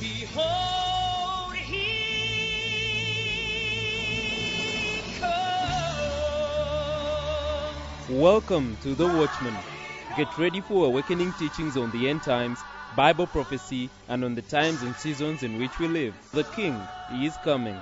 Behold, he comes. Welcome to The Watchman. Get ready for awakening teachings on the end times, Bible prophecy, and on the times and seasons in which we live. The King is coming.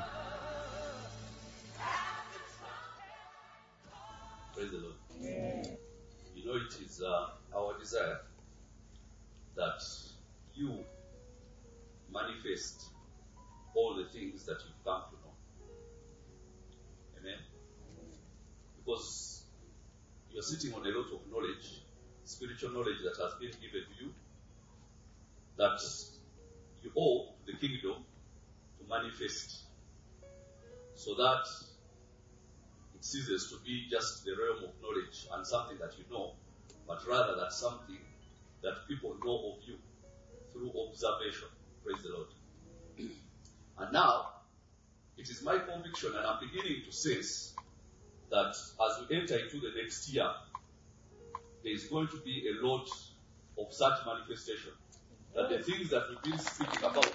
Praise the Lord. You know, it is our desire that you manifest all the things that you've come to know. Amen. Because you're sitting on a lot of knowledge, spiritual knowledge that has been given to you, that you owe the kingdom to manifest, so that it ceases to be just the realm of knowledge and something that you know, but rather that something that people know of you through observation. Praise the Lord. And now, it is my conviction, and I'm beginning to sense that as we enter into the next year, there is going to be a lot of such manifestation. That the things that we've been speaking about,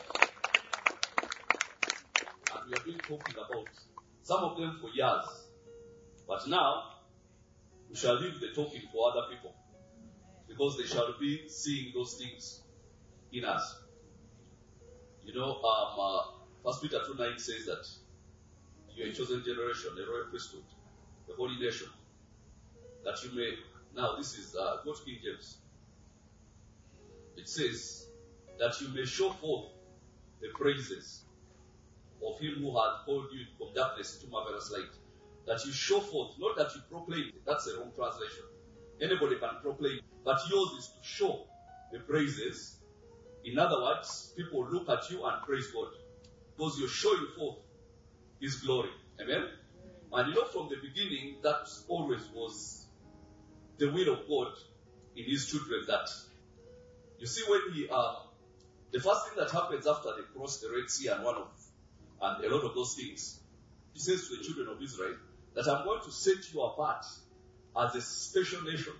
and we have been talking about, some of them for years, but now we shall leave the talking for other people, because they shall be seeing those things in us. You know, 1 Peter 2:9 says that you're a chosen generation, a royal priesthood, a holy nation, that you may, now this is, go to King James. It says that you may show forth the praises of him who has called you from darkness into marvelous light. That you show forth, not that you proclaim. That's a wrong translation. Anybody can proclaim, but yours is to show the praises. In other words, people look at you and praise God, because you're showing forth His glory. Amen? And you know, from the beginning, that always was the will of God in His children. That, you see, when He, the first thing that happens after they cross the Red Sea and a lot of those things, He says to the children of Israel that I'm going to set you apart as a special nation,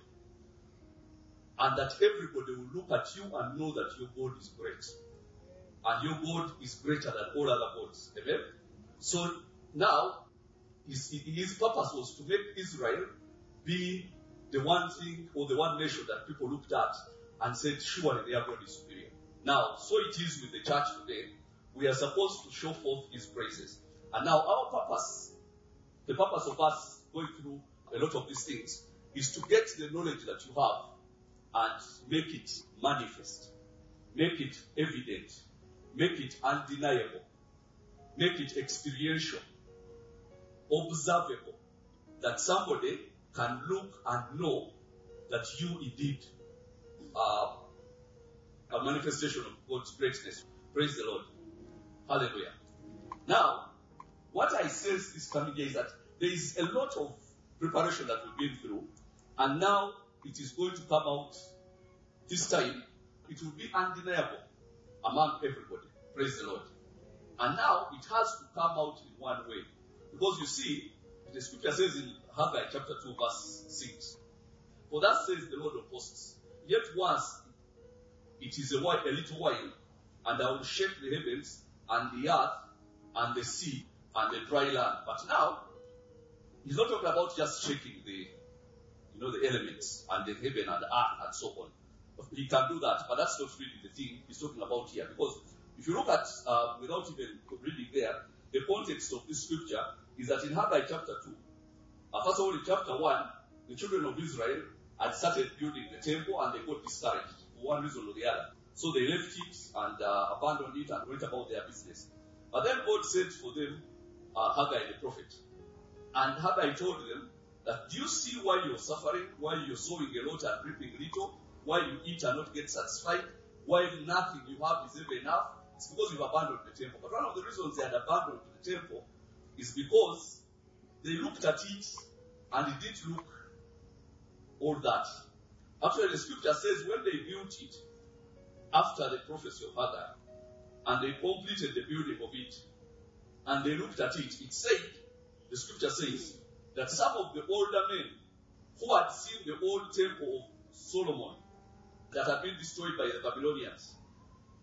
and that everybody will look at you and know that your God is great. And your God is greater than all other gods. Amen? So now, his purpose was to make Israel be the one thing or the one nation that people looked at and said, surely their God is superior. Now, so it is with the church today. We are supposed to show forth His praises. And now our purpose, the purpose of us going through a lot of these things, is to get the knowledge that you have and make it manifest, make it evident, make it undeniable, make it experiential, observable, that somebody can look and know that you indeed are a manifestation of God's greatness. Praise the Lord. Hallelujah. Now, what I sense this coming year is that there is a lot of preparation that we've been through, and now it is going to come out this time. It will be undeniable among everybody. Praise the Lord. And now it has to come out in one way. Because you see, the scripture says in Haggai chapter 2 verse 6, for that says the Lord of hosts, yet once it is a little while, and I will shake the heavens and the earth and the sea and the dry land. But now, He's not talking about just shaking the elements and the heaven and the earth and so on. He can do that, but that's not really the thing He's talking about here. Because if you look at, without even reading there, the context of this scripture is that in Haggai chapter 2, first of all in chapter 1, the children of Israel had started building the temple and they got discouraged for one reason or the other. So they left it and abandoned it and went about their business. But then God sent for them Haggai the prophet. And Haggai told them that, do you see why you're suffering, why you're sowing a lot and reaping little, why you eat and not get satisfied, why nothing you have is ever enough? It's because you've abandoned the temple. But one of the reasons they had abandoned the temple is because they looked at it and it didn't look all that. Actually, the scripture says when they built it, after the prophecy of Haggai, and they completed the building of it, and they looked at it, it said, the scripture says, that some of the older men who had seen the old temple of Solomon that had been destroyed by the Babylonians,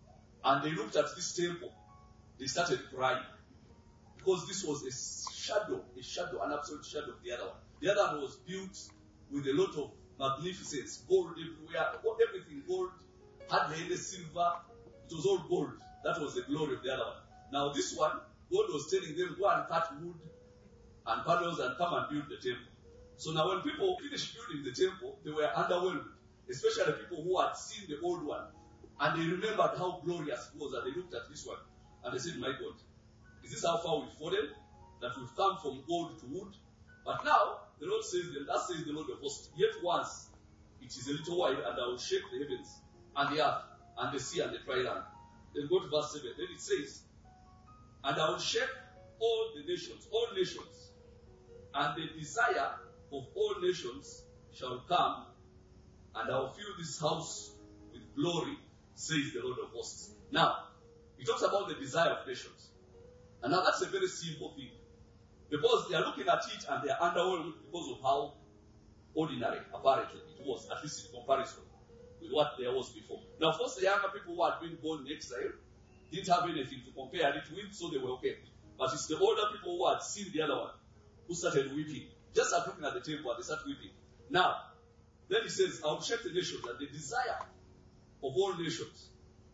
and they looked at this temple, they started crying. Because this was a shadow, an absolute shadow of the other one. The other one was built with a lot of magnificence, gold everywhere, everything gold, hardly any silver, it was all gold. That was the glory of the other one. Now this one, God was telling them, go and cut wood and panels and come and build the temple. So now when people finished building the temple, they were underwhelmed, especially people who had seen the old one. And they remembered how glorious it was, and they looked at this one, and they said, my God, is this how far we've fallen? That we've come from gold to wood? But now, the Lord says, thus says the Lord of hosts, yet once it is a little while, and I will shake the heavens, and the earth, and the sea, and the dry land. Then go to verse 7. Then it says, and I will shake all nations, and the desire of all nations shall come, and I will fill this house with glory, says the Lord of hosts. Now, he talks about the desire of nations. And now that's a very simple thing. Because they are looking at it and they are underwhelmed because of how ordinary, apparently, it was, at least in comparison with what there was before. Now, of course, the younger people who had been born in exile didn't have anything to compare it with, so they were okay. But it's the older people who had seen the other one who started weeping. Just at looking at the temple, they started weeping. Now, then he says, I will shake the nations, and the desire of all nations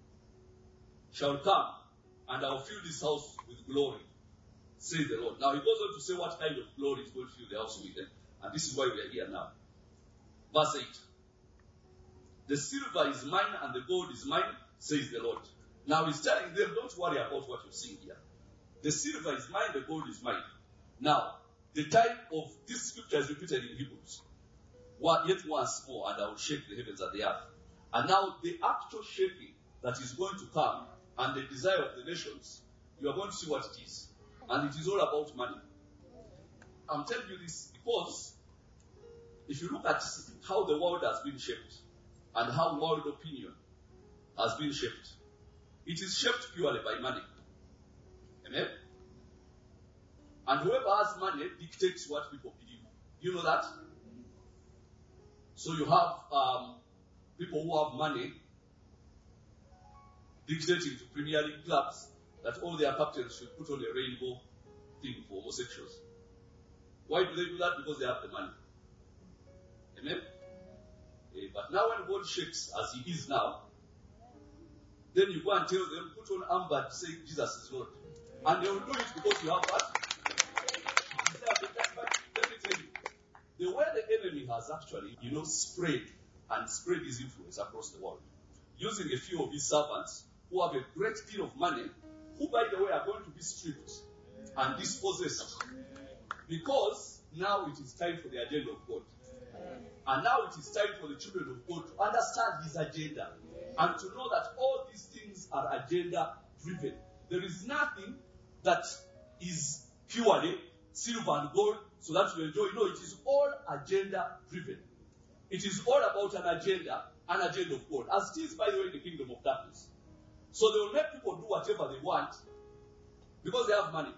shall come, and I will fill this house with glory, says the Lord. Now he goes on to say what kind of glory is going to fill the house with, and this is why we are here now. Verse 8. The silver is mine and the gold is mine, says the Lord. Now he's telling them, don't worry about what you're seeing here. The silver is mine, the gold is mine. Now, the time of this scripture is repeated in Hebrews. Yet once more, and I will shake the heavens and the earth. And now the actual shaking that is going to come, and the desire of the nations, you are going to see what it is. And it is all about money. I'm telling you this because if you look at how the world has been shaped and how world opinion has been shaped, it is shaped purely by money. Amen? And whoever has money dictates what people believe. Do you know that? So you have people who have money dictating to Premier League clubs that all their captains should put on a rainbow thing for homosexuals. Why do they do that? Because they have the money. Amen? But now when God shakes as he is now, then you go and tell them, put on armband to say Jesus is Lord. And they will do it because you have that. Let me tell you, the way the enemy has actually, spread his influence across the world, using a few of his servants who have a great deal of money, who, by the way, are going to be stripped and dispossessed. Because now it is time for the agenda of God. And now it is time for the children of God to understand his agenda and to know that all these things are agenda driven. There is nothing that is purely silver and gold so that you enjoy. No, it is all agenda driven. It is all about an agenda of God, as it is, by the way, in the kingdom of darkness. So they will make people do whatever they want because they have money.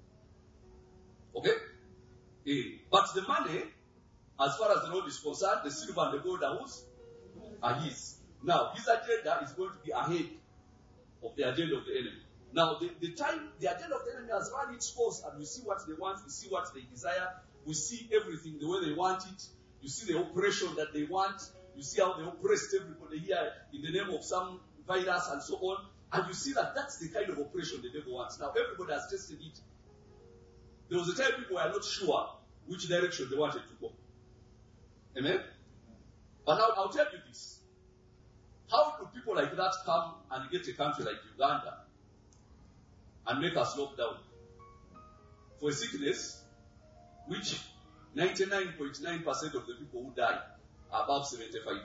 Okay? But the money, as far as the Lord is concerned, the silver and the gold are his. Now, his agenda is going to be ahead of the agenda of the enemy. Now, the agenda of the enemy has run its course, and we see what they want, we see what they desire, we see everything the way they want it. You see the oppression that they want. You see how they oppressed everybody here in the name of some virus and so on. And you see that that's the kind of oppression the devil wants. Now, everybody has tested it. There was a time people were not sure which direction they wanted to go. Amen? But now, I'll tell you this. How do people like that come and get a country like Uganda and make us lock down for a sickness which 99.9% of the people who die are above 75?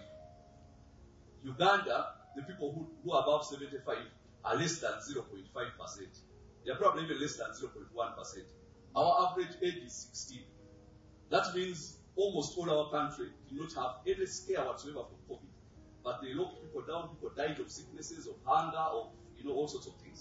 Uganda, the people who are above 75 are less than 0.5%. They are probably even less than 0.1%. Our average age is 16. That means almost all our country do not have any scare whatsoever from COVID. But they locked people down, people died of sicknesses, of hunger, of all sorts of things.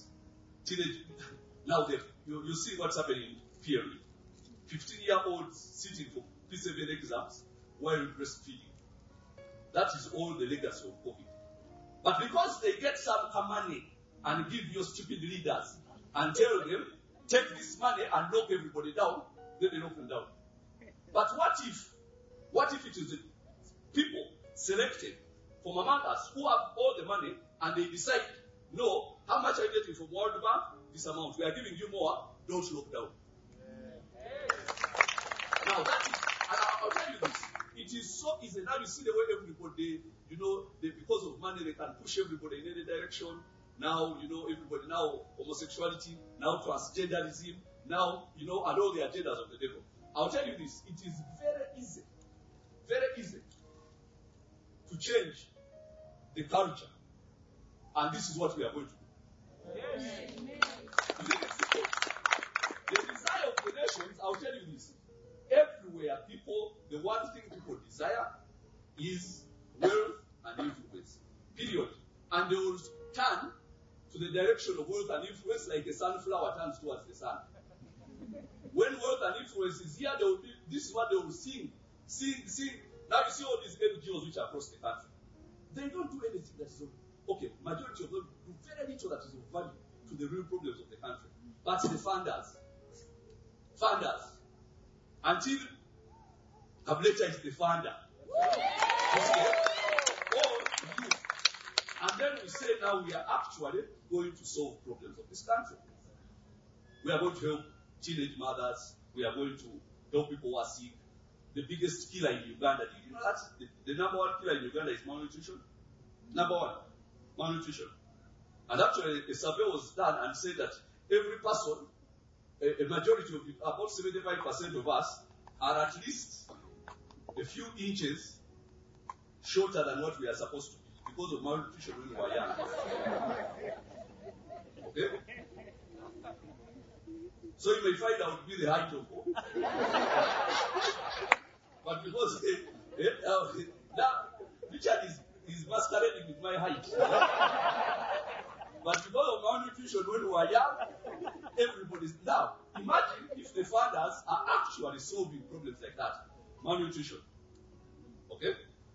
Now you see what's happening in PLE. 15-year-olds sitting for P7 exams while breastfeeding. That is all the legacy of COVID. But because they get some money and give your stupid leaders and tell them, take this money and lock everybody down, then they lock them down. But what if it is the people selected from among us who have all the money and they decide, no, how much are you getting from World Bank? This amount. We are giving you more, don't lock down. Now that is, and I'll tell you this, it is so easy. Now you see the way everybody, because of money, they can push everybody in any direction. Now, everybody, now homosexuality, now transgenderism, now, and all the agendas of the devil. I'll tell you this, it is very easy to change the culture. And this is what we are going to do. Yes. The desire of the nations, I'll tell you this, everywhere the one thing people desire is wealth and influence. Period. And they will turn to the direction of wealth and influence like a sunflower turns towards the sun. When wealth and influence is here, this is what they will sing. Now you see all these NGOs which are across the country. They don't do anything that is okay. Majority of them do very little that is of value to the real problems of the country. But the funders, until Kabuleta is the funder. Okay? And then we say now we are actually going to solve problems of this country. We are going to help teenage mothers. We are going to help people who are sick. The biggest killer in Uganda, did you know that? The number one killer in Uganda is malnutrition. Number one, malnutrition. And actually, a survey was done and said that every person, a majority of people, about 75% of us, are at least a few inches shorter than what we are supposed to be because of malnutrition when we were young. Okay? So you may find out to be the height of all. But because now Richard is masquerading with my height. But because of malnutrition when we were young, everybody's now. Imagine if the fathers are actually solving problems like that. Malnutrition. Okay?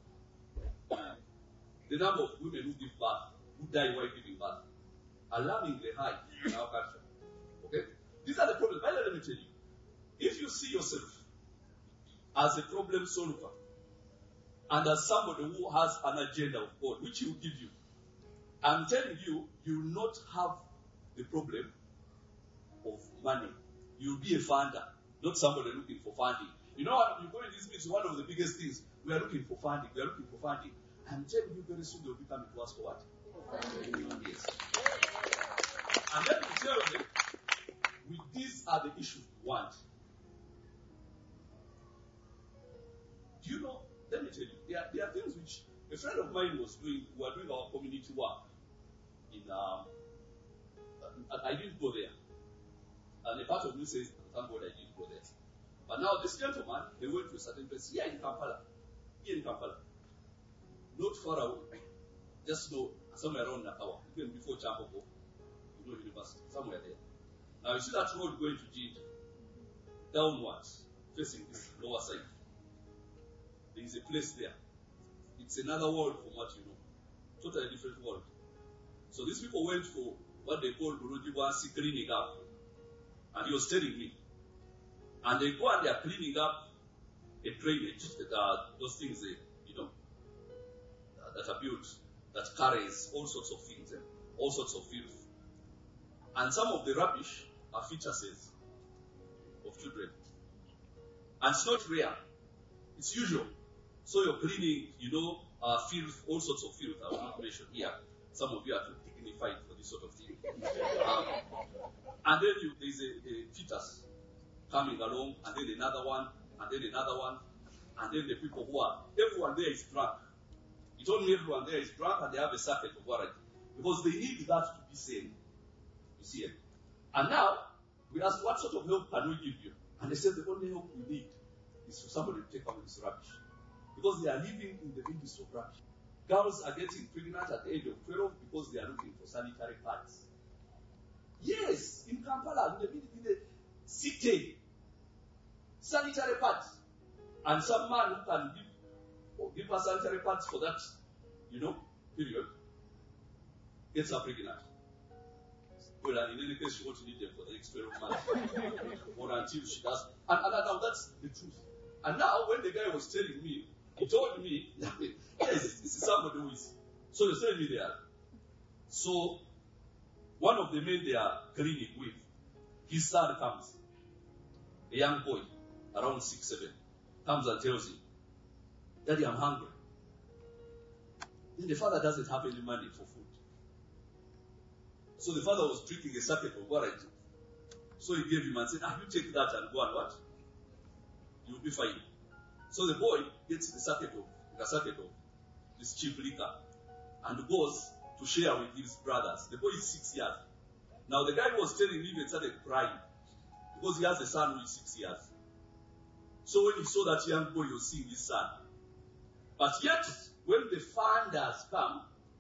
The number of women who give birth, who die while giving birth, alarmingly high in our country. Okay? These are the problems. But let me tell you, if you see yourself as a problem solver and as somebody who has an agenda of God, which He will give you, I'm telling you, you will not have the problem of money. You will be a funder, not somebody looking for funding. You know what? You go in this meeting, one of the biggest things, we are looking for funding. I'm telling you, very soon they'll be coming to us for what? Yes. And let me tell them, these are the issues we want. Do you know? Let me tell you, there are things which a friend of mine was doing. We were doing our community work in. I didn't go there, and a part of me says, "Thank God I didn't go there." But now this gentleman, they went to a certain place here in Kampala, not far away, just somewhere around Nakawa, even before Chambogo, University, somewhere there. Now you see that road going to Jinja, downwards, facing this lower side. There is a place there. It's another world from what you know. Totally different world. So these people went for what they call Burujiwasi cleaning up. And he was telling me. And they go and they are cleaning up a drainage, those things, that are built, that carries all sorts of things, all sorts of filth. And some of the rubbish are fetuses of children. And it's not rare. It's usual. So you're cleaning, filth, all sorts of filth. I will not mention here. Some of you are too dignified for this sort of thing. And then there's a fetus coming along, and then another one, and then another one, and then the people everyone there is drunk. It's only everyone there is drunk, and they have a circuit of warranty. Because they need that to be sane. You see it? And now, we asked, what sort of help can we give you? And they said the only help we need is for somebody to take out this rubbish. Because they are living in the industry of rubbish. Girls are getting pregnant at the age of 12 because they are looking for sanitary pads. Yes, in Kampala, in the city, sanitary pads. And some man who can give us sanitary pads for that, period, gets her pregnant. Well, in any case, she won't need them for the next 12 months. Or until she does. And now that's the truth. And now, when the guy was telling me, he told me, yes, this is somebody who is. So they sent me there. So, one of the men they are cleaning with, his son comes, a young boy, around 6, 7, comes and tells him, Daddy, I'm hungry. Then the father doesn't have any money for food. So the father was drinking a sacket of water. So he gave him and said, you take that and go and what? You'll be fine. So the boy gets the sacket of this cheap liquor and goes to share with his brothers. The boy is 6 years. Now the guy who was telling me even started crying because he has a son who is 6 years. So when he saw that young boy, he was seeing his son. But yet, when the funders come,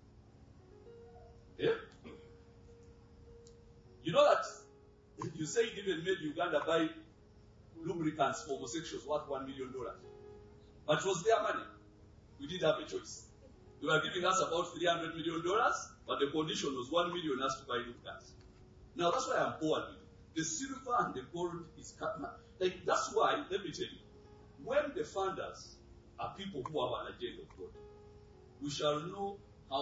you know that you say it even made Uganda buy lubricants for homosexuals worth $1 million. But it was their money. We didn't have a choice. They were giving us about $300 million, but the condition was $1 million us to buy lubricants. Now that's why I'm bored with it. The silver and the gold is like that's why, let me tell you, when the funders are people who have an agenda of God, we shall know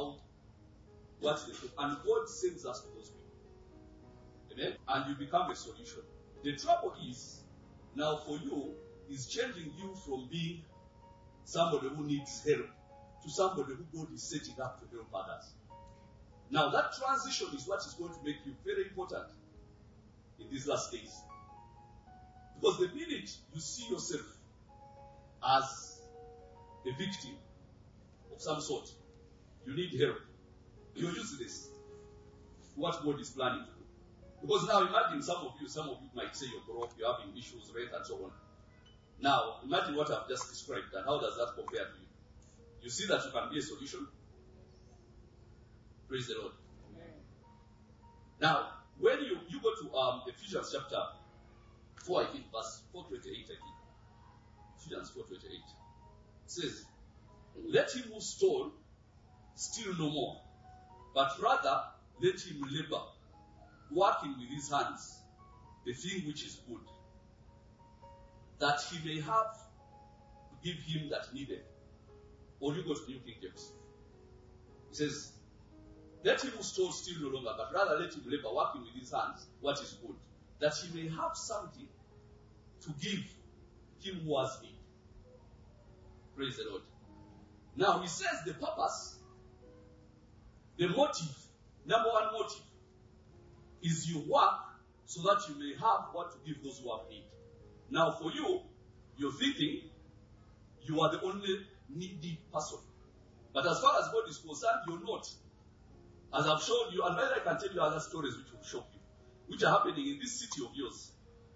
what they do. And God sends us to those people. Amen? And you become a solution. The trouble is, now for you, is changing you from being somebody who needs help to somebody who God is setting up to help others. Now that transition is what is going to make you very important in these last days. Because the minute you see yourself as a victim of some sort, you need help. You're useless. What God is planning to do. Because now imagine some of you might say you're broke, you're having issues, rent and so on. Now, imagine what I've just described and how does that compare to you? You see that you can be a solution? Praise the Lord. Amen. Now, when you go to Ephesians chapter 4, I think, verse 4:28, I think. Ephesians 4:28. It says, let him who stole steal no more, but rather let him labor, working with his hands, the thing which is good, that he may have to give him that needed. Or you go to New King James. It says, let him who stole steal no longer, but rather let him labor, working with his hands, what is good, that he may have something to give him who has need. Praise the Lord. Now he says the purpose, the motive, number one motive, is you work so that you may have what to give those who have need. Now for you, you're thinking you are the only needy person. But as far as God is concerned, you're not. As I've shown you, and later I can tell you other stories which will shock you, which are happening in this city of yours.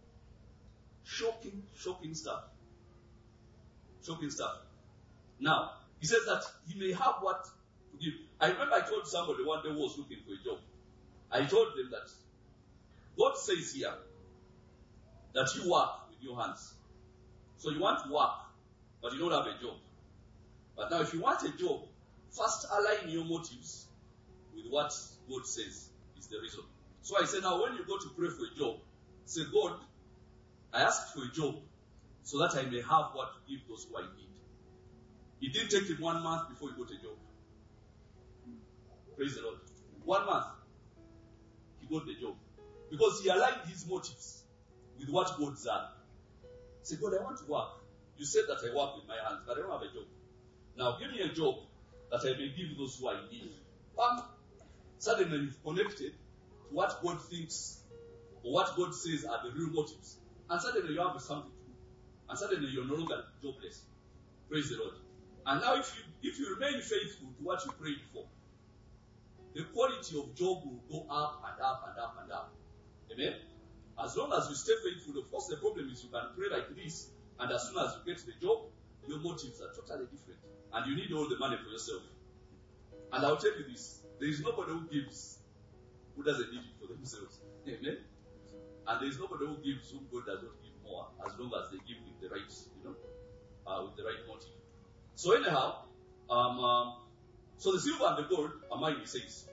Shocking stuff. Shocking stuff. Now, he says that he may have what to give. I remember I told somebody one day who was looking for a job. I told them that God says here that you work with your hands. So you want to work, but you don't have a job. But now if you want a job, first align your motives with what God says is the reason. So I said, now when you go to pray for a job, say, God, I asked for a job so that I may have what to give those who I need. It didn't take him 1 month before he got a job. Praise the Lord. 1 month, he got the job. Because he aligned his motives with what God said. He said, God, I want to work. You said that I work with my hands, but I don't have a job. Now give me a job that I may give those who I need. Suddenly you've connected to what God thinks or what God says are the real motives. And suddenly you have something to do. And suddenly you're no longer jobless. Praise the Lord. And now if you remain faithful to what you prayed for, the quality of job will go up and up and up and up. Amen? As long as you stay faithful, of course the problem is you can pray like this, and as soon as you get the job, your motives are totally different. And you need all the money for yourself. And I'll tell you this, there is nobody who gives who doesn't need it for themselves. Amen? And there is nobody who gives whom God does not give more, as long as they give with the right, with the right motive. So anyhow, so the silver and the gold are mine, he says.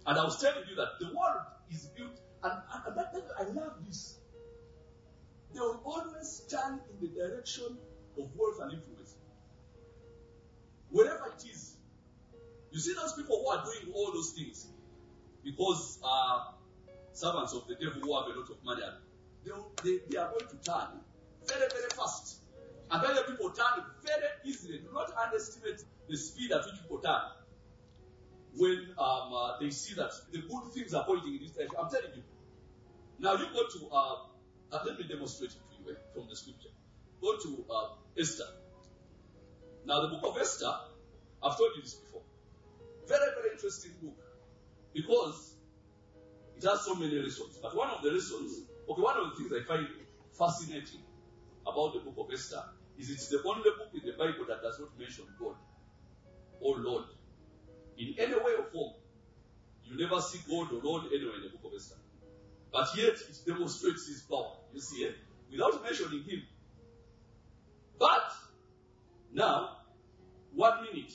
And I was telling you that the world is built, and I love this. They will always turn in the direction of wealth and influence. Wherever it is. You see those people who are doing all those things because servants of the devil who have a lot of money, they are going to turn very, very fast. And many people turn very easily. Do not underestimate the speed at which people turn when they see that the good things are pointing in this direction. I'm telling you. Now you go to, let me demonstrate it to you from the scripture. Go to Esther. Now the book of Esther, I've told you this before. Very, very interesting book. Because it has so many lessons. But one of the lessons, one of the things I find fascinating about the book of Esther is it's the only book in the Bible that does not mention God or Lord in any way or form. You never see God or Lord anywhere in the book of Esther. But yet it demonstrates his power. You see it? Without mentioning him. But now, 1 minute.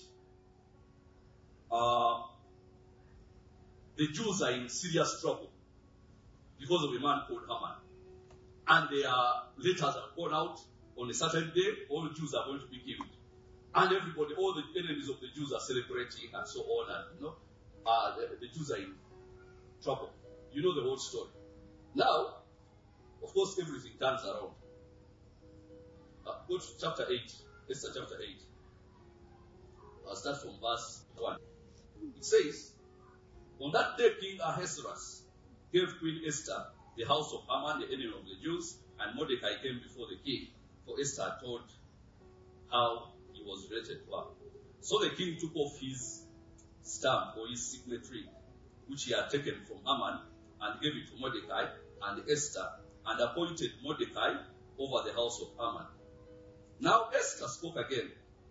The Jews are in serious trouble because of a man called Haman. And their letters have gone out on a certain day, all the Jews are going to be killed. And everybody, all the enemies of the Jews are celebrating and so on. And the Jews are in trouble. You know the whole story. Now, of course, everything turns around. Go to chapter 8, Esther chapter 8. I'll start from verse 1. It says, on that day King Ahasuerus gave Queen Esther the house of Haman, the enemy of the Jews, and Mordecai came before the king, for Esther told how he was related to her. So the king took off his stamp or his signature, which he had taken from Haman, and gave it to Mordecai and Esther, and appointed Mordecai over the house of Haman. Now Esther spoke again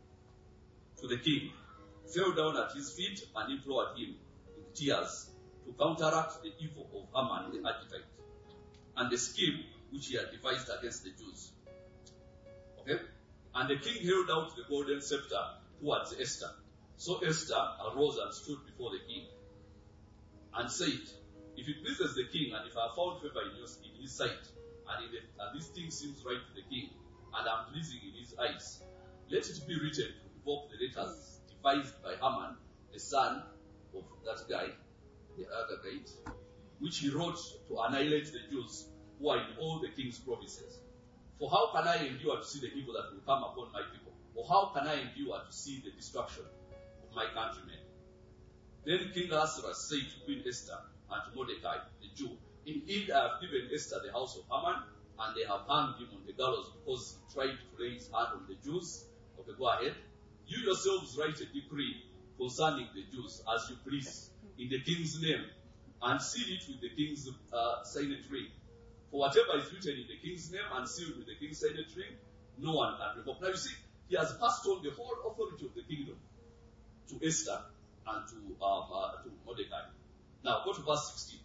to the king, fell down at his feet, and implored him in tears to counteract the evil of Haman the Agagite, and the scheme which he had devised against the Jews. Okay? And the king held out the golden scepter towards Esther. So Esther arose and stood before the king, and said, if it pleases the king, and if I have found favor in his sight, and this thing seems right to the king, and I'm pleasing in his eyes, let it be written to revoke the letters devised by Haman, the son of that guy, the Agagite, which he wrote to annihilate the Jews who are in all the king's provinces. For how can I endure to see the evil that will come upon my people? Or how can I endure to see the destruction of my countrymen? Then King Ahasuerus said to Queen Esther and to Mordecai, the Jew, indeed I have given Esther the house of Haman, and they have hanged him on the gallows because he tried to lay his hand on the Jews. Okay, go ahead. You yourselves write a decree concerning the Jews as you please in the king's name, and seal it with the king's signature. For whatever is written in the king's name and sealed with the king's signature, no one can revoke. Now you see, he has passed on the whole authority of the kingdom to Esther and to Mordecai. Now go to verse 16.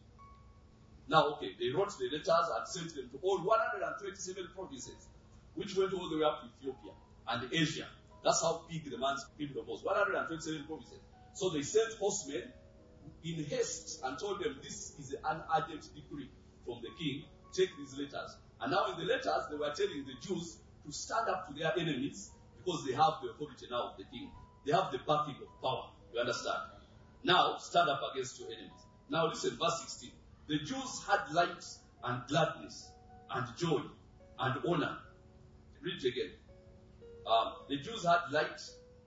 Now, okay, they wrote the letters and sent them to all 127 provinces, which went all the way up to Ethiopia and Asia. That's how big the man's kingdom was. 127 provinces. So they sent horsemen in haste and told them, this is an urgent decree from the king. Take these letters. And now in the letters, they were telling the Jews to stand up to their enemies because they have the authority now of the king. They have the backing of power. You understand? Now, stand up against your enemies. Now listen, verse 16. The Jews had light and gladness and joy and honor. Read it again. The Jews had light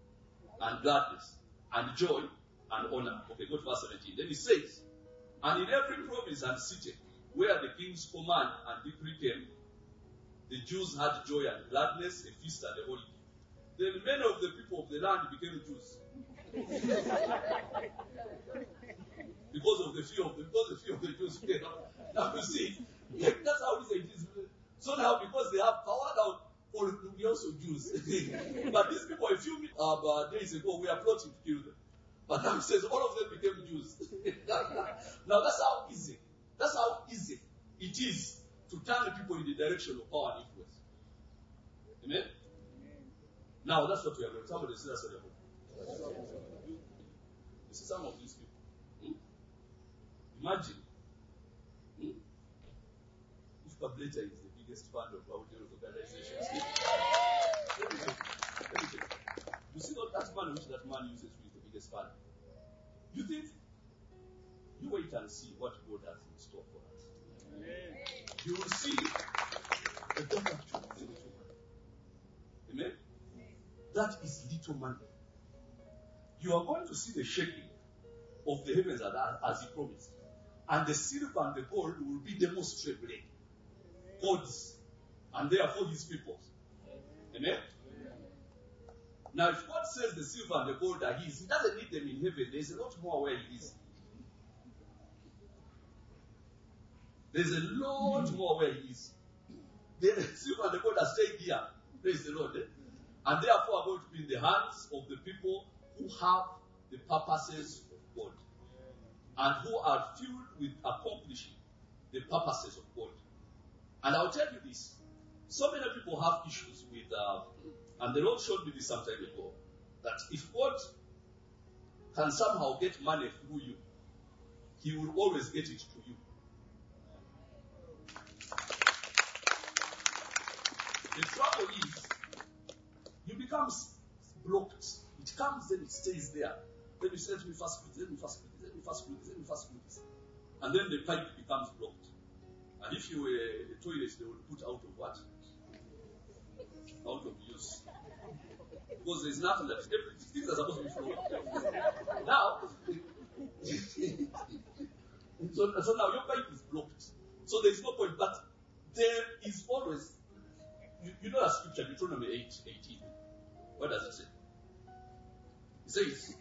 and gladness and joy and honor. Okay, go to verse 17. Then it says, and in every province and city where the king's command and decree came, the Jews had joy and gladness, a feast and a holiday. Then many of the people of the land became Jews. because of the fear of the Jews. Now you see, that's how it is. So now because they have power now, will be also Jews. But these people, a few days ago, we are plotting to kill them. But now it says all of them became Jews. Now that's how easy it is to turn people in the direction of power and influence. Amen? Now that's what we are going to. Somebody say that's what we are going to. You see some of these people. Imagine if Cableta is the biggest fund of our organizations. Let me tell you. You see that man which that man uses who is the biggest fund. You think, you wait and see what God has in store for us. You will see the God actually is little money. Amen? That is little money. You are going to see the shaking of the heavens as he promised. And the silver and the gold will be demonstrably God's, and therefore his people's. Amen? Now, if God says the silver and the gold are his, he doesn't need them in heaven. There's a lot more where he is. There's a lot more where he is. The silver and the gold are staying here. Praise the Lord. And therefore are going to be in the hands of the people who have the purposes of God. And who are filled with accomplishing the purposes of God. And I'll tell you this. So many people have issues with, and the Lord showed me this some time ago, that if God can somehow get money through you, he will always get it to you. The trouble is, you become blocked. It comes and it stays there. Then you say, let me fast with this, let me fast with this, let me fast with this, let me fast with this. And then the pipe becomes blocked. And if you were a toilet, they will put out of what? Out of use. Because there's nothing that things are supposed to be flowing. Now, so now your pipe is blocked. So there's no point. But there is always, you know that scripture, Deuteronomy 8:18. What does it say? It says,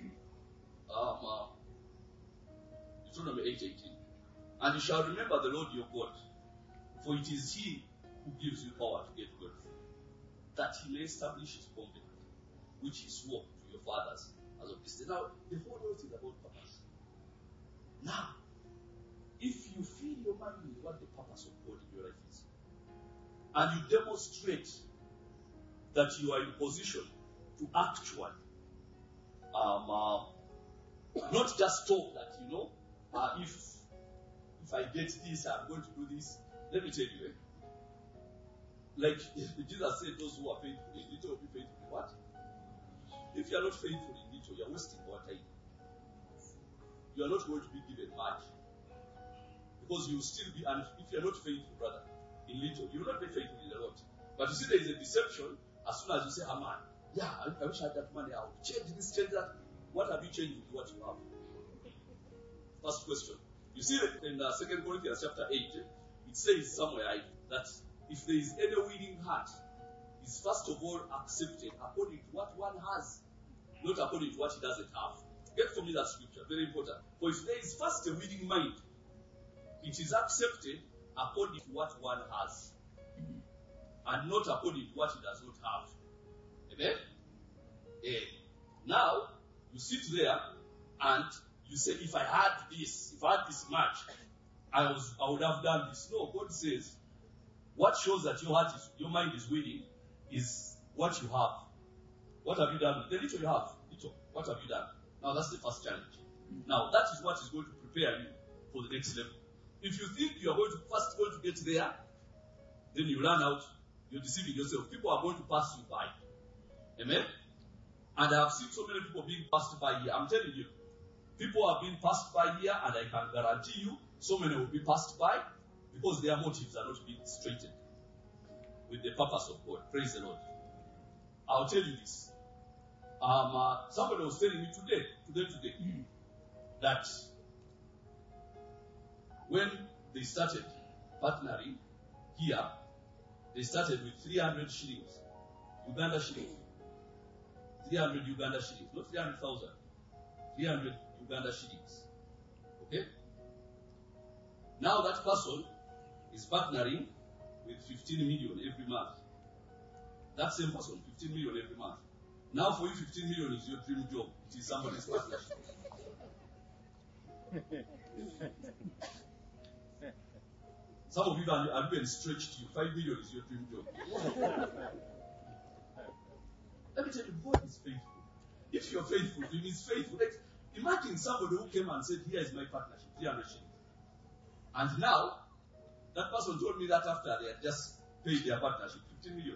Deuteronomy 8:18. And you shall remember the Lord your God, for it is he who gives you power to get wealth, that he may establish his covenant, which he swore to your fathers as of this day. Now, the whole world is about purpose. Now, if you fill your mind with what the purpose of God in your life is, and you demonstrate that you are in position to actually, not just talk that, if I get this, I'm going to do this. Let me tell you, like Jesus said, those who are faithful in little will be faithful in what? If you are not faithful in little, you are wasting your time. You are not going to be given much. Because you will still be, and if you are not faithful, brother, in little, you will not be faithful in a lot. But you see, there is a deception as soon as you say, man, I wish I had that money. I would change this, change that. What have you changed with what you have? First question. You see in 2 Corinthians chapter 8, it says somewhere that if there is any willing heart, is first of all accepted according to what one has, not according to what he doesn't have. Get for me that scripture, very important. For if there is first a willing mind, it is accepted according to what one has, and not according to what he does not have. Amen? Now, you sit there and you say, if I had this much, I would have done this. No, God says, what shows that your mind is willing is what you have. What have you done? The little you have, little. What have you done? Now that's the first challenge. Now that is what is going to prepare you for the next level. If you think you are going to get there, then you run out. You're deceiving yourself. People are going to pass you by. Amen? And I have seen so many people being passed by here. I'm telling you, people are being passed by here, and I can guarantee you, so many will be passed by because their motives are not being straightened with the purpose of God. Praise the Lord. I'll tell you this. Somebody was telling me today, that when they started partnering here, they started with 300 shillings, Uganda shillings. 300 Uganda shillings, not 300,000. 300 Uganda shillings. Okay? Now that person is partnering with 15 million every month. That same person, 15 million every month. Now for you, 15 million is your dream job. It is somebody's partnership. Some of you are even stretched to you. 5 million is your dream job. Let me tell you, God is faithful. If you're faithful, He is faithful. Like, imagine somebody who came and said, here is my partnership, 300 shillings. And now, that person told me that after they had just paid their partnership, 15 million.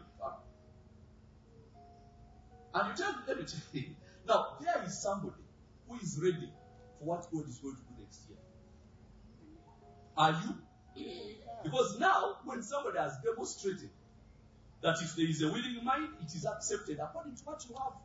And you tell me, let me tell you, now there is somebody who is ready for what God is going to do next year. Are you? Because now, when somebody has demonstrated that if there is a willing mind, it is accepted according to what you have.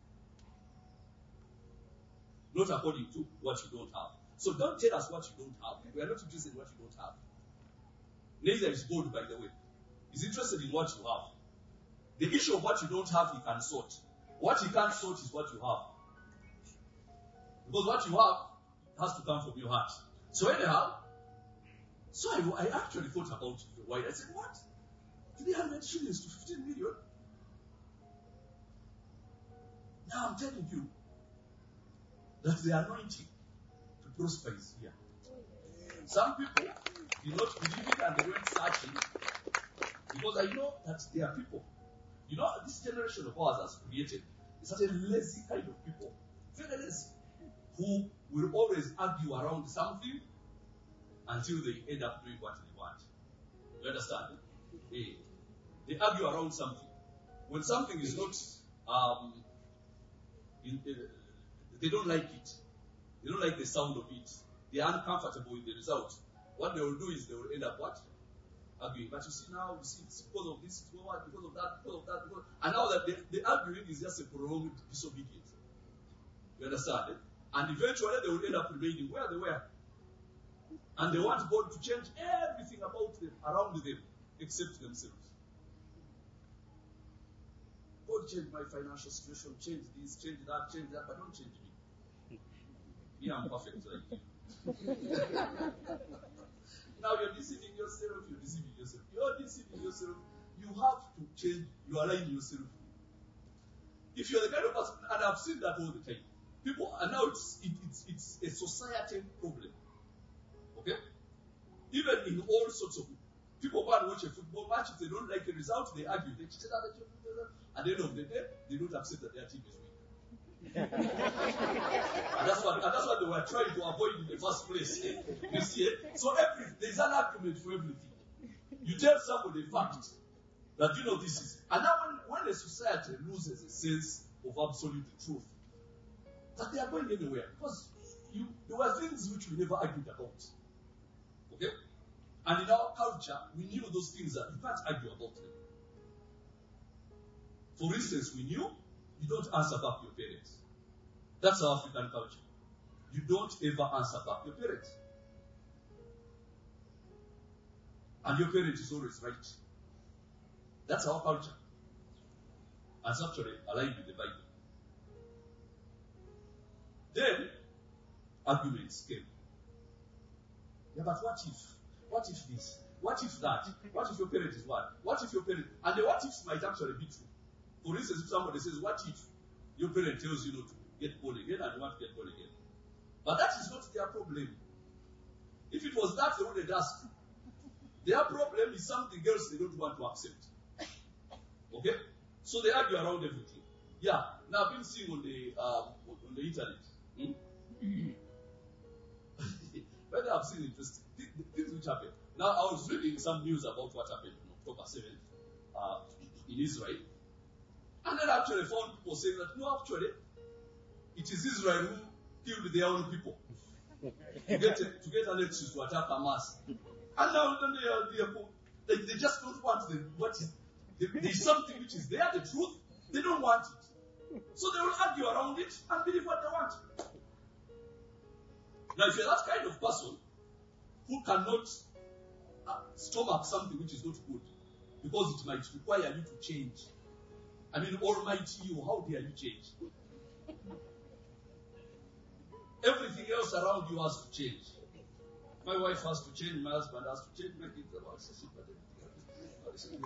Not according to what you don't have. So don't tell us what you don't have. We are not interested in what you don't have. Neither is God, by the way. He's interested in what you have. The issue of what you don't have, he can sort. What he can't sort is what you have. Because what you have has to come from your heart. So anyhow, I actually thought about it for a while. I said, what? 300 shillings to 15 million? Now I'm telling you that the anointing to prosper is here. Some people did not believe it and they went searching, because I know that there are people. You know, this generation of ours has created a certain lazy kind of people, very lazy, who will always argue around something until they end up doing what they want. You understand? They argue around something. When something is not, they don't like it. They don't like the sound of it. They are uncomfortable with the result. What they will do is they will end up what? Arguing. But you see now, it's because of this, because of that, and now that the arguing is just a prolonged disobedience. You understand? And eventually they will end up remaining where they were. And they want God to change everything about them, around them, except themselves. God, change my financial situation, change this, change that, but don't change me. Me, I'm perfect like you. Now you're deceiving yourself. You have to change, you align yourself. If you're the kind of person, and I've seen that all the time, people, and now it's a societal problem. Okay? Even in all sorts of people go and watch a football match, if they don't like the result, they argue. They cheat at the end of the day, they don't accept that their team is weak. and that's what they were trying to avoid in the first place. You see it? So there's an argument for everything. You tell somebody a fact that you know this is. And now when a society loses a sense of absolute truth, that they are going anywhere. Because there were things which we never argued about. Okay? And in our culture, we knew those things that you can't argue about them. For instance, we knew you don't answer back your parents. That's our African culture. You don't ever answer back your parents. And your parent is always right. That's our culture. And it's actually aligned with the Bible. Then, arguments came. Yeah, but what if? What if this? What if that? What if your parent is what? What if your parent... And the what ifs might actually be true. For instance, if somebody says, what if your parent tells you not to get born again and you want to get born again? But that is not their problem. If it was that, they wouldn't ask. Their problem is something else they don't want to accept. Okay? So they argue around everything. Yeah. Now I've been seeing on the internet. But I've seen interesting things which happen. Now I was reading some news about what happened on October 7th in Israel. And then actually found people saying that, no, actually, it is Israel who killed their own people to get an excuse to attack Hamas. And now they just don't want there's something which is there, the truth, they don't want it. So they will argue around it and believe what they want. Now, if you're that kind of person who cannot stomach something which is not good, because it might require you to change. I mean, almighty you, how dare you change? Everything else around you has to change. My wife has to change, my husband has to change, my kids have to change.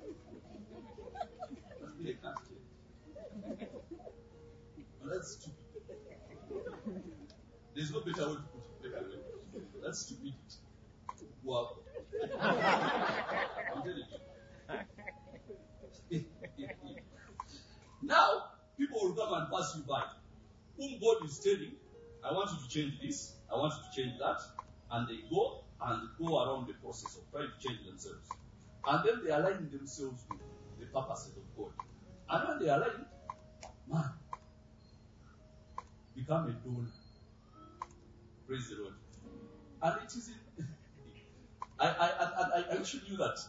But they can't change. But that's stupid. There's no better way to put it. That's stupidity. Wow. I'm telling you. Now, people will come and pass you by. Whom God is telling, I want you to change this, I want you to change that, and they go and go around the process of trying to change themselves. And then they align themselves with the purposes of God. And when they align, man, become a donor. Praise the Lord. And it is in I wish you knew that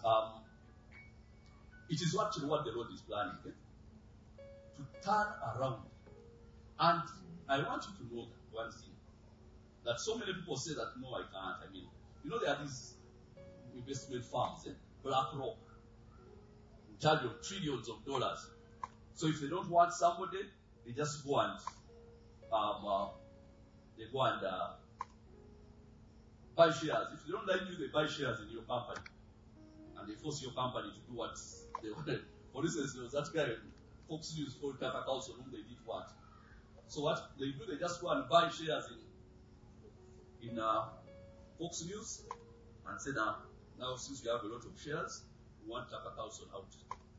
it is actually what the Lord is planning, to turn around. And I want you to know that one thing, that so many people say that, no, I can't. I mean, there are these investment firms, BlackRock, in charge of trillions of dollars. So if they don't want somebody, they just go and buy shares. If they don't like you, they buy shares in your company, and they force your company to do what they want. For instance, there was that guy in Fox News called Tucker Carlson whom they did what. So what they do, they just go and buy shares in Fox News and say, now since we have a lot of shares, we want Tucker Carlson out.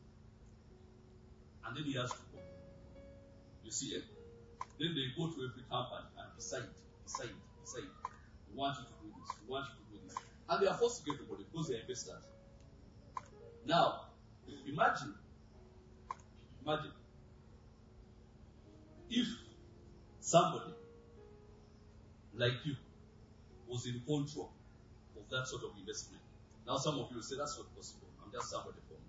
And then he has to go. You see it? Then they go to every company and decide. We want you to do this. We want you to do this. And they are forced to get everybody because they are investors. Now, imagine if somebody like you was in control of that sort of investment. Now some of you will say that's not possible. I'm just somebody from,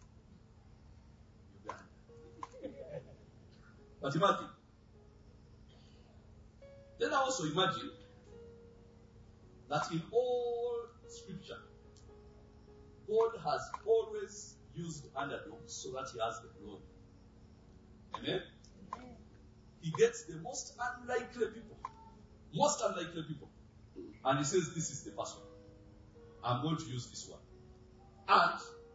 Uganda. But imagine. Then I also imagine that in all scripture, God has always used underdogs so that he has the glory. Amen? He gets the most unlikely people. And he says, this is the person. I'm going to use this one. And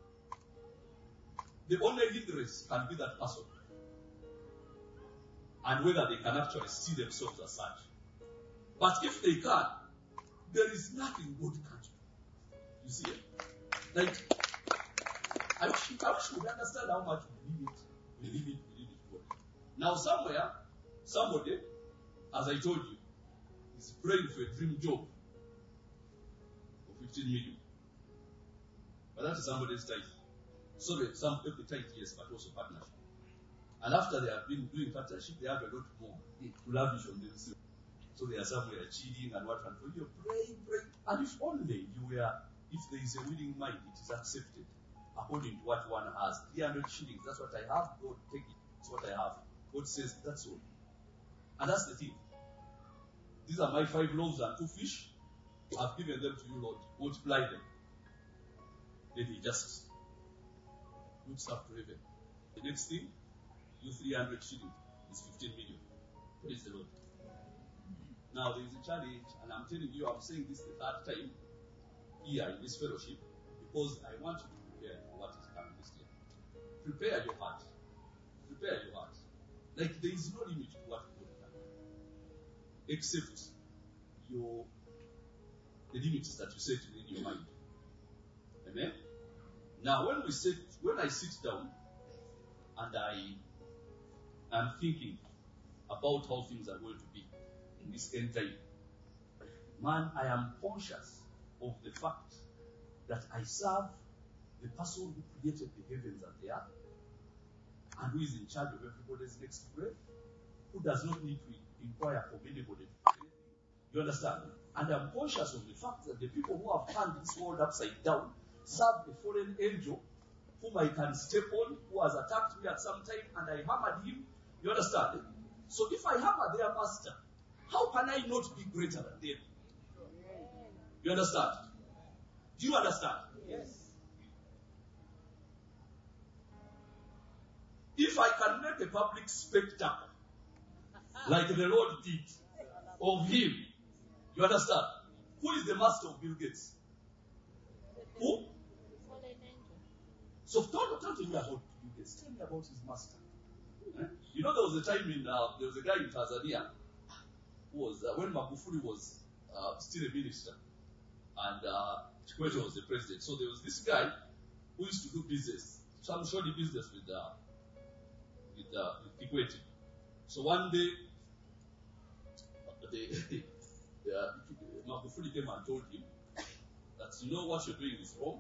the only hindrance can be that person. And whether they can actually see themselves as such. But if they can, there is nothing God can't do. You see it? Like, I wish you would understand how much we believe it, God. Now somebody, as I told you, is praying for a dream job of 15 million. But that is somebody's tithe. Sorry, some people tithe, yes, but also partnership. And after they have been doing partnership, they have a lot more to lavish on themselves. So they are somewhere cheating and what and you pray. And if only if there is a willing mind, it is accepted according to what one has. 300 shillings, that's what I have. God, take it. That's what I have. God says, that's all. And that's the thing. These are my 5 loaves and 2 fish. I've given them to you, Lord. Multiply them. Then he just looks up to heaven. The next thing, you 300 shillings is 15 million. Praise the Lord. Now there is a challenge, and I'm telling you, I'm saying this the 3rd time here in this fellowship, because I want you to prepare for what is coming this year. Prepare your heart. Like there is no limit to what God can do, except the limits that you set in your mind. Amen. Now when I sit down and I am thinking about how things are going to be in this end time, man, I am conscious of the fact that I serve the person who created the heavens and the earth, and who is in charge of everybody's next breath, who does not need to inquire from anybody. You understand? And I'm conscious of the fact that the people who have turned this world upside down serve a fallen angel whom I can step on, who has attacked me at some time, and I hammered him. You understand? So if I hammer their master, how can I not be greater than them? You understand? Do you understand? Yes. If I can make a public spectacle, like the Lord did, of him, you understand? Who is the master of Bill Gates? Who? So don't tell me about Bill Gates. Tell me about his master. You know, there was a time there was a guy in Tanzania who was, when Magufuli was still a minister, and Kikwete was the president. So there was this guy who used to do business, some shoddy business with Kikwete. So one day, Magufuli came and told him you know what you're doing is wrong,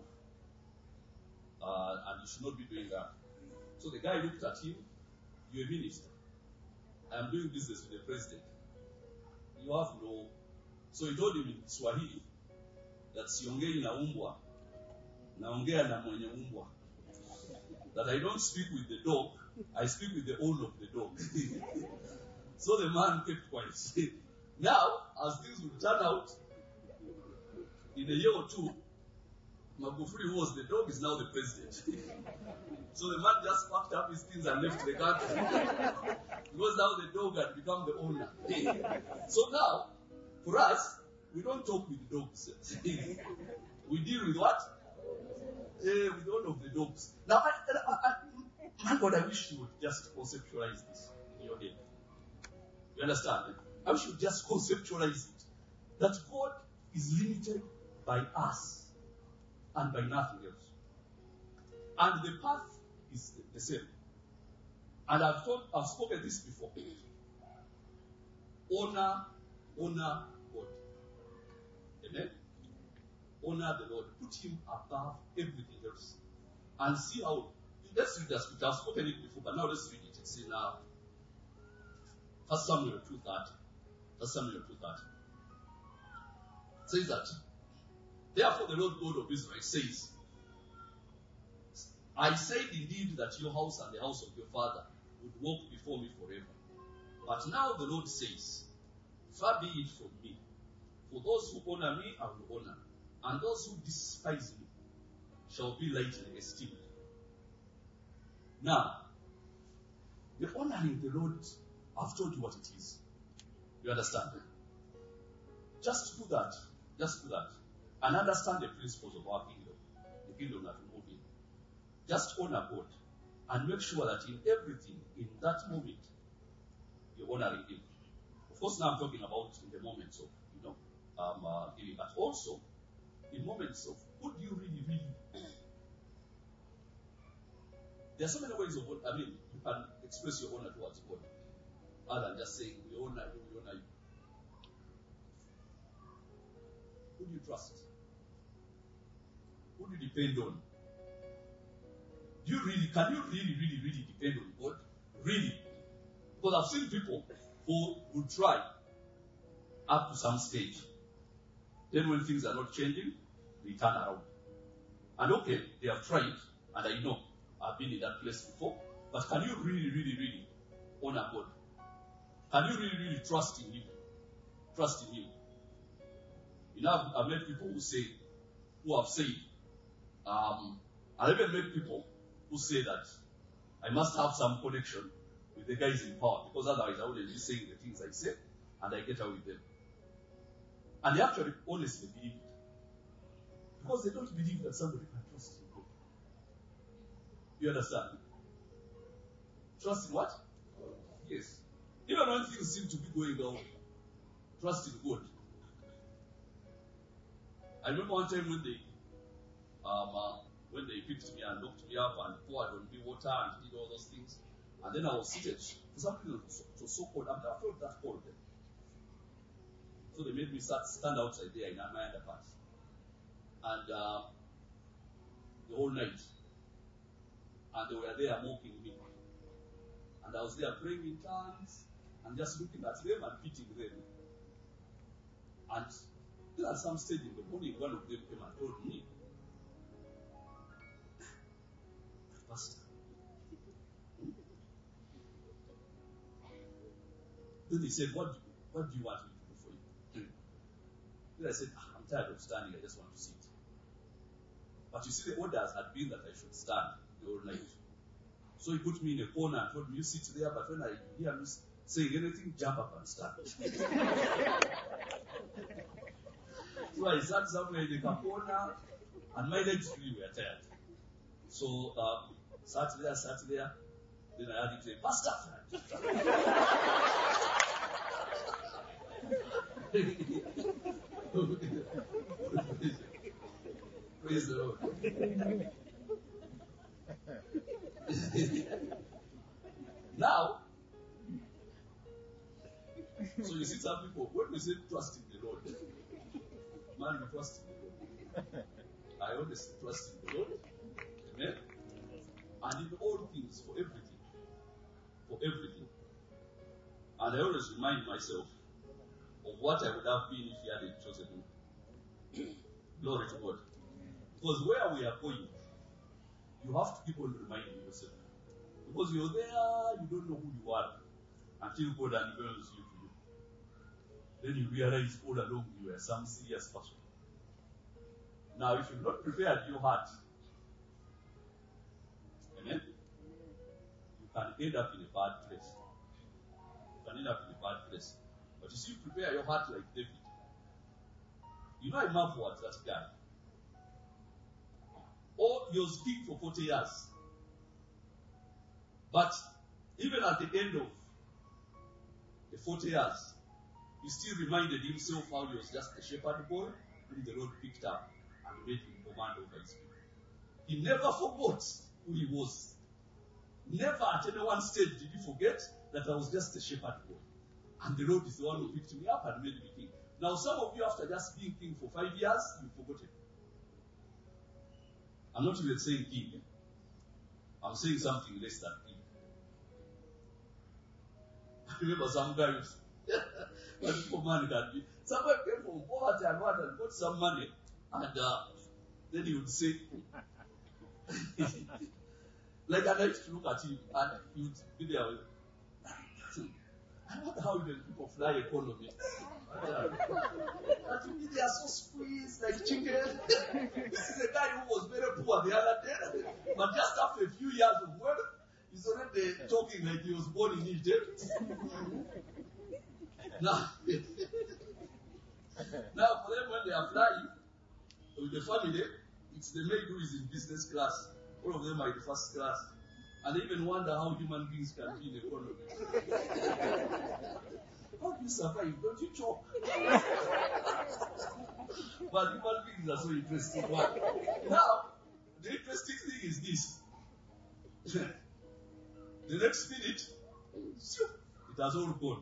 and you should not be doing that. So the guy looked at him. You're a minister. I'm doing business with the president. You have no. So he told him in Swahili that siongei na umbwa, naongea na mwenye umbwa. That I don't speak with the dog, I speak with the owner of the dog. So the man kept quiet. Now, as things will turn out, in a year or two, Magufuli, who was the dog, is now the president. So the man just packed up his things and left the country. Because now the dog had become the owner. So now, for us, we don't talk with dogs. We deal with what? With all of the dogs. Now, my God, I wish you would just conceptualize this in your head. You understand? I wish you would just conceptualize it. That God is limited by us and by nothing else. And the path is the same. And I've spoken this before. Honor God. Amen? Honor the Lord. Put him above everything else. And see how. Let's read that scripture. I've spoken it before, but now let's read it. It's in 1 Samuel 2:30. 1 Samuel 2:30. It says that, therefore the Lord God of Israel says, I said indeed that your house and the house of your father would walk before me forever. But now the Lord says, far be it from me. For those who honor me, I will honor, and those who despise me shall be lightly esteemed. Now, the honoring the Lord, I've told you what it is. You understand? Just do that. Just do that. And understand the principles of our kingdom. The kingdom that we move in. Just honor God. And make sure that in everything, in that moment, you're honoring Him. Of course, now I'm talking about in the moments of, giving. But also, in moments of, who do you really there are so many ways of, you can express your honor towards God. Other than just saying, we honor you, we honor you. Who do you trust? Who do you depend on? Can you really depend on God? Really? Because I've seen people who would try up to some stage. Then when things are not changing, they turn around. And okay, they have tried, and I know I've been in that place before, but can you really honor God? Can you really trust in Him? Trust in Him. You know, I've met people who have said, I even met people who say that I must have some connection with the guys in power, because otherwise I wouldn't be saying the things I say, and I get out with them. And they actually honestly believe it. Because they don't believe that somebody can trust in God. You understand? Trust in what? Yes. Even when things seem to be going down, trust in God. I remember one time when they picked me and looked me up and poured on me water and did all those things, and then I was seated. For some reason, it was so cold. I felt that cold then. So they made me stand outside there in my underpants. And the whole night. And they were there mocking me. And I was there praying in tongues and just looking at them and pitying them. And then at some stage in the morning, one of them came and told me, Pastor, then they said, what do you want me to do for you? Then I said, I'm tired of standing, I just want to sit. But you see, the orders had been that I should stand the whole night. So he put me in a corner and told me, you sit there, but when I hear me saying anything, jump up and stand. So I sat somewhere in the corner, and my legs really were tired. So sat there. Then I had to say, Pastor Praise the Lord. Now, so you see some people, when we say trust in the Lord, man, we trust in the Lord. I honestly trust in the Lord. Amen. And in all things, for everything. For everything. And I always remind myself of what I would have been if He hadn't chosen me. Glory to God. Because where we are going, you have to keep on reminding yourself. Because you're there, you don't know who you are until God unveils you to you. Then you realize all along you were some serious person. Now, if you've not prepared your heart, amen, you can end up in a bad place. You can end up in a bad place. But you see, you prepare your heart like David. You know, I marvel at that guy. Oh, he was king for 40 years. But even at the end of the 40 years, he still reminded himself how he was just a shepherd boy whom the Lord picked up and made him command over his people. He never forgot who he was. Never at any one stage did he forget that I was just a shepherd boy. And the Lord is the one who picked me up and made me king. Now some of you, after just being king for 5 years, you've forgotten. I'm not even saying king. I'm saying something less than king. I remember some guys, what people man can be. Somebody came from poverty and what and got some money. And then he would say, like I used to look at him and he would be there with, I wonder how the people fly economy. They are so squeezed like chicken. This is a guy who was very poor the other day, but just after a few years of work, he's already talking like he was born in Egypt. Now for them, when they are flying with the family, it's the maid who is in business class. All of them are in the first class. And they even wonder how human beings can be in economy. How do you survive? Don't you choke? But human beings are so interesting. But now, the interesting thing is this. The next minute, it has all gone.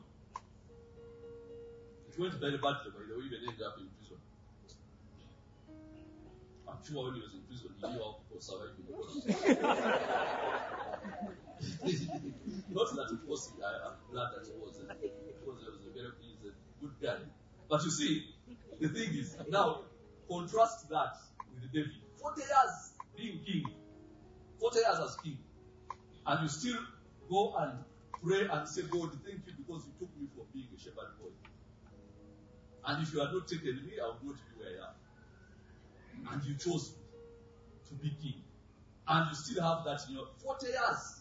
It went very badly, by the way, even ended up in prison. I'm sure when he was in prison, he knew how people survive in the Not that it was, I'm glad that it was. Because he was a very good guy. But you see, the thing is, now, contrast that with David. 40 years being king. 40 years as king. And you still go and pray and say, God, thank you because you took me from being a shepherd boy. And if you had not taken me, I would not be where I am. And you chose me to be king. And you still have that in your 40 years.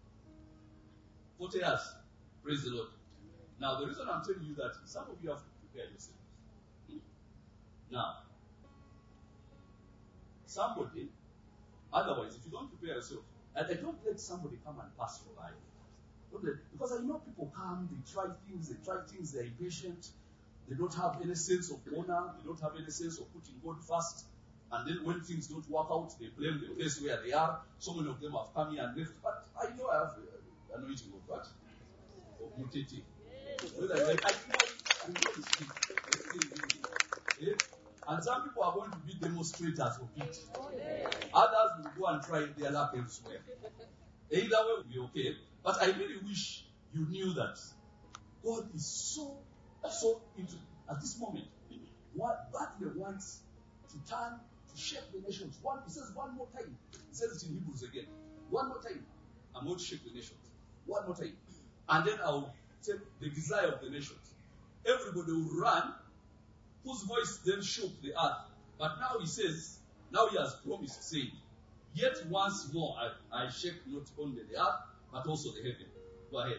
40 years. Praise the Lord. Now, the reason I'm telling you that is some of you have to prepare yourselves. Now, somebody, otherwise, if you don't prepare yourself, and don't let somebody come and pass your life. Because I know people come, they try things, they're impatient, they don't have any sense of honor, they don't have any sense of putting God first, and then when things don't work out, they blame the place where they are. So many of them have come here and left, but I know I have anointing of what? Of mutating. Whether I know it's and some people are going to be demonstrators of it. Others will go and try their luck elsewhere. Either way, we'll be okay. But I really wish you knew that God is so into, at this moment, what He wants to turn, to shake the nations. He says one more time. He says it in Hebrews again. One more time. I'm going to shake the nations. One more time. And then I'll take the desire of the nations. Everybody will run, whose voice then shook the earth. But now He says, now He has promised, saying, yet once more I shake not only the earth, but also the heaven. Go ahead.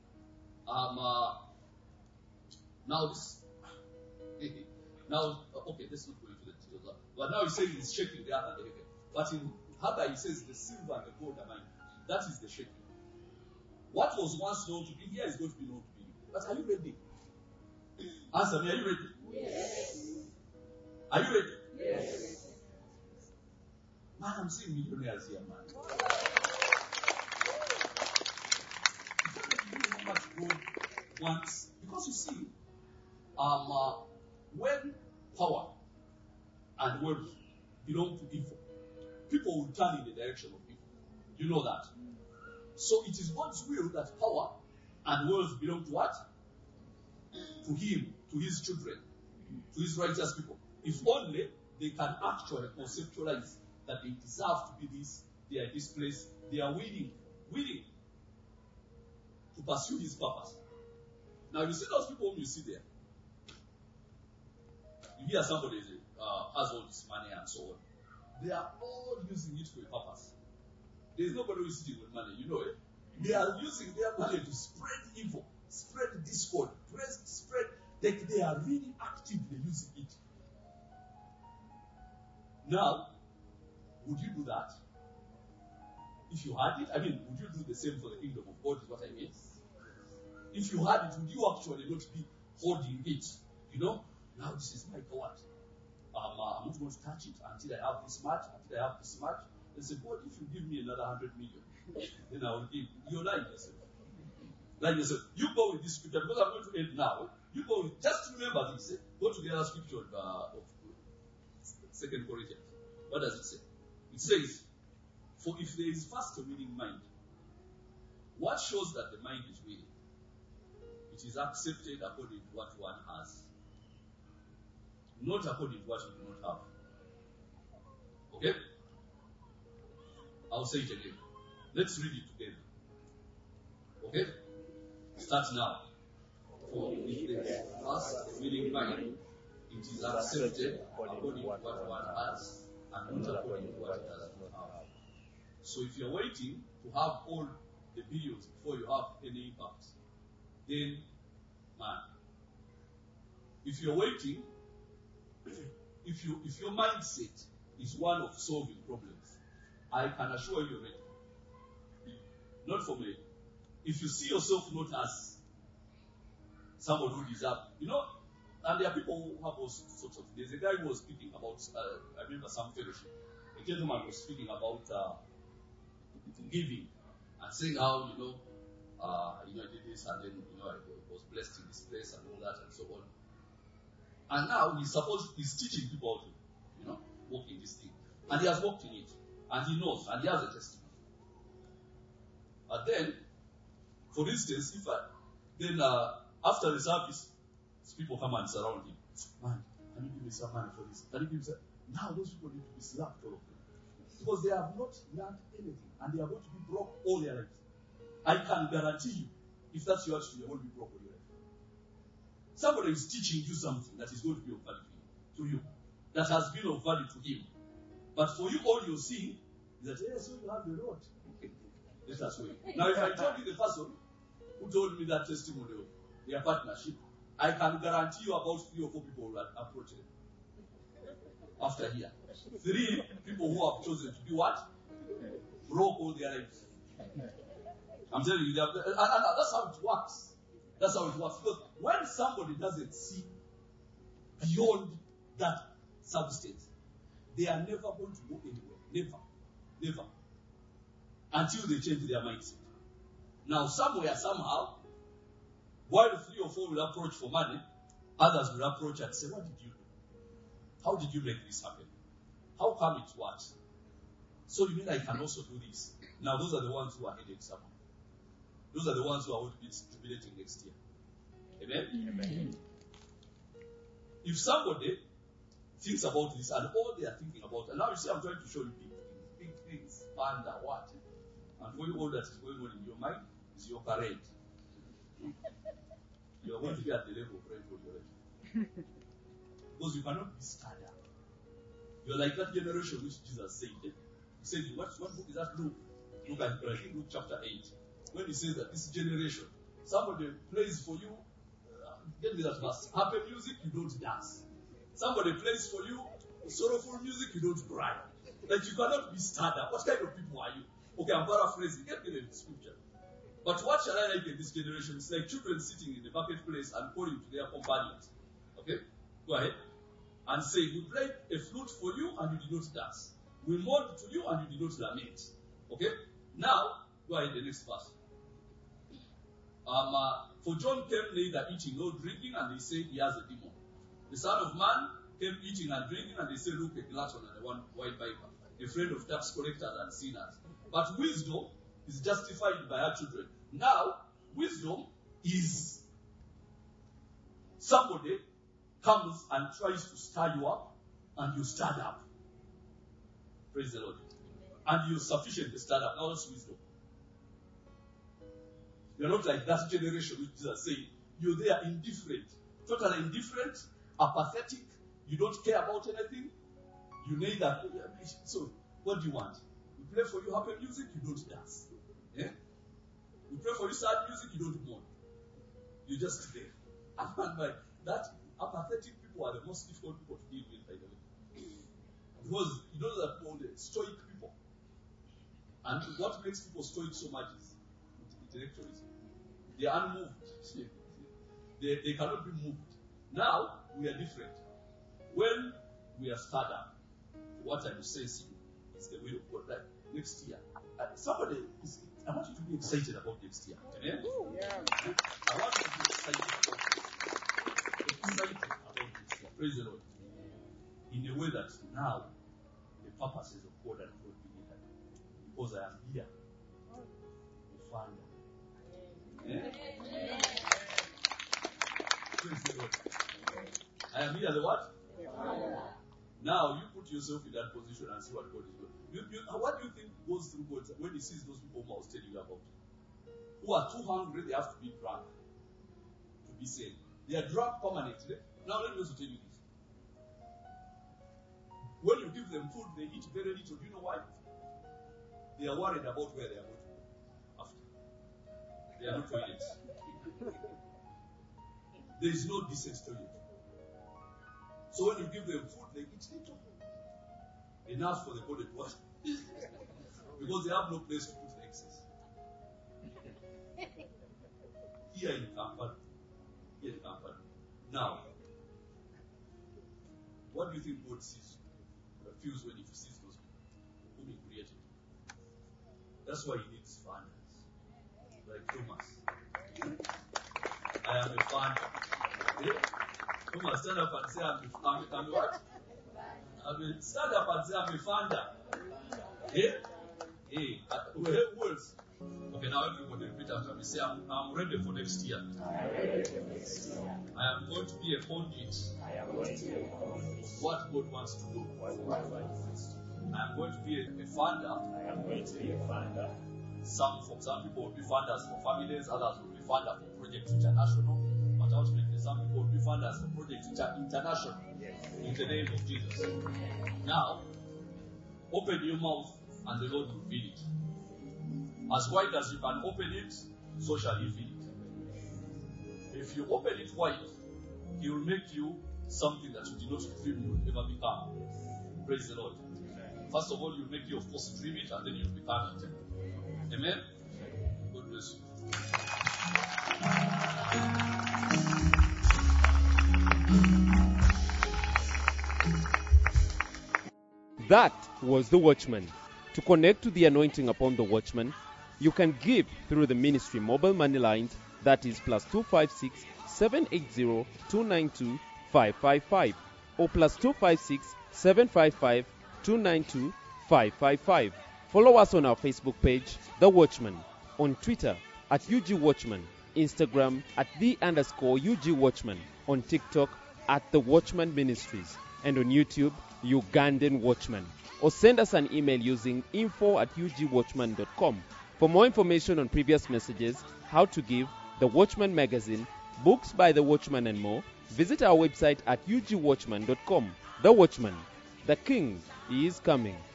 Now this. Now, okay, let's not go into the details. But now He's saying He's shaking the earth and the heaven. But in Haggai He says the silver and the gold are mine. That is the shaking. What was once known to be here is going to be known to be you. But are you ready? Answer me, are you ready? Yes. Are you ready? Yes. Man, I'm seeing millionaires here, man. You know how much God wants. Because you see, when power and wealth belong to evil. People will turn in the direction of evil. You know that. So it is God's will that power and wealth belong to what? To Him, to His children, to His righteous people. If only they can actually conceptualize that they deserve to be this, they are this place, they are willing to pursue His purpose. Now you see those people whom you see there. You hear somebody has all this money and so on. They are all using it for a purpose. There is nobody who is sitting with money, you know it. They are using their money to spread evil, spread discord, spread. They are really actively using it. Now, would you do that? If you had it, would you do the same for the kingdom of God, is what I mean? If you had it, would you actually not be holding it? You know, now this is my God. I'm not going to touch it until I have this much, They say, God, if you give me another 100 million, then I will give. You're lying yourself. You go with this scripture, because I'm going to end now. You go with, just remember this. Go to the other scripture of 2 Corinthians. What does it say? It says, for if there is first a willing mind, what shows that the mind is willing? It is accepted according to what one has, not according to what you do not have. Okay? I'll say it again. Let's read it together. Okay? Start now. For if there is first a willing mind, it is accepted according to what one has, and not according to what does not have. So if you're waiting to have all the billions before you have any impact, then, man, if you're waiting, if your mindset is one of solving problems, I can assure you already, not for me. If you see yourself not as someone who deserves, and there are people who have all sorts of. There's a guy who was speaking about. I remember some fellowship. A gentleman was speaking about giving and saying how I did this and then I was blessed in this place and all that and so on. And now he's teaching people how to walk in this thing, and he has walked in it, and he knows, and he has a testimony. And then, for instance, after the service, people come and surround him. Man, can you give me some money for this? Can you give me some? Now those people need to be slapped, all of them. Because they have not learned anything, and they are going to be broke all their lives. I can guarantee you, if that's your attitude, you're going to be broke all your life. Somebody is teaching you something that is going to be of value to you, that has been of value to him. But for you, all you're seeing is that, so you have the road. Let us wait. Now, if I told you the person who told me that testimony of their partnership, I can guarantee you about 3 or 4 people will approach them. After here. 3 people who have chosen to be what? Broke all their lives. I'm telling you, and that's how it works. That's how it works. Because when somebody doesn't see beyond that substance, they are never going to go anywhere. Never. Until they change their mindset. Now, somewhere, somehow, while 3 or 4 will approach for money, others will approach and say, what did you do? How did you make this happen? How come it works? So you mean I can also do this? Now, those are the ones who are headed somewhere. Those are the ones who are going to be jubilating next year. Amen? Amen. If somebody thinks about this and all they are thinking about, and now you see I'm trying to show you big things, panda, what? And for you, all that is going on in your mind is your parade. You are going to be at the level of praying for your life. Because you cannot be stirred up. You're like that generation which Jesus said. He said, what book is that? Look at Luke chapter 8. When he says that this generation, somebody plays for you, get me that verse. Happy music, you don't dance. Somebody plays for you, sorrowful music, you don't cry. Like you cannot be stirred up. What kind of people are you? Okay, I'm paraphrasing. Get me the scripture. But what shall I like in this generation? It's like children sitting in the marketplace and calling to their companions. Okay? Go ahead. And say, we played a flute for you and you did not dance. We mourned to you and you did not lament. Okay? Now, go ahead, the next verse. For John came neither eating nor drinking, and they said he has a demon. The Son of Man came eating and drinking, and they say, look, a glutton and a white viper, a friend of tax collectors and sinners. But wisdom is justified by her children. Now, wisdom is somebody comes and tries to stir you up, and you stand up. Praise the Lord. And you're sufficiently stirred up. Now that's wisdom. You're not like that generation which is saying, you're there indifferent, totally indifferent, apathetic, you don't care about anything, you neither. So, what do you want? We play for you happy music, you don't dance. Yeah? We play for you sad music, you don't mourn. You just there. And that apathetic people are the most difficult people to deal with, by the way. Because you know that all the stoic people. And what makes people stoic so much is intellectualism. They are unmoved. They cannot be moved. Now, we are different. When we are stirred up, what I'm sensing is the will of God. Like next year, I want you to be excited about next year. Amen? Yeah. I want you to be excited about next year. Praise the Lord. In a way that now, the purposes of God are not being hidden. Because I am here. The Father. Yeah? Praise the Lord. I am here, the what? Now you put yourself in that position and see what God is doing. What do you think goes through God when He sees those people who I was telling you about? Who are too hungry, they have to be drunk to be saved. They are drunk permanently. Now let me also tell you this. When you give them food, they eat very little. Do you know why? They are worried about where they are going to go after. They are not toilets. There is no decent toilet. So when you give them food, they eat little. Enough for the body to wash. Because they have no place to put the excess. Here in Kampala. Now, what do you think God sees? Feels when He sees those people whom He created? That's why He needs funders. Like Thomas. I am a funder. Yeah? Thomas, stand up and say, I'm what? Stand up and say, I'm a funder. Yeah? Hey, who else? Okay, now everybody repeat after me. Say, I'm ready for next year. I am going to be a conduit. What God wants to do. I am going to be a funder. For some people will be funders for families, others will be funders for Project International. But ultimately, some people will be funders for Project International. In the name of Jesus. Now, open your mouth and the Lord will fill it. As wide as you can open it, so shall He fill it. If you open it wide, He will make you something that you did not dream you would ever become. Praise the Lord. First of all, you make you, of course, dream it, and then you become it. Amen? God bless you. That was The Watchman. To connect to the anointing upon The Watchman, you can give through the ministry mobile money lines, that is +256 780 292 555 or +256 755 292 555. Follow us on our Facebook page, The Watchman, on Twitter @UG Watchman, Instagram @the_UG Watchman, on TikTok @The Watchman Ministries, and on YouTube, Ugandan Watchman. Or send us an email using info@ugwatchman.com. For more information on previous messages, how to give, The Watchman magazine, books by The Watchman and more, visit our website at ugwatchman.com. The Watchman, the King is coming.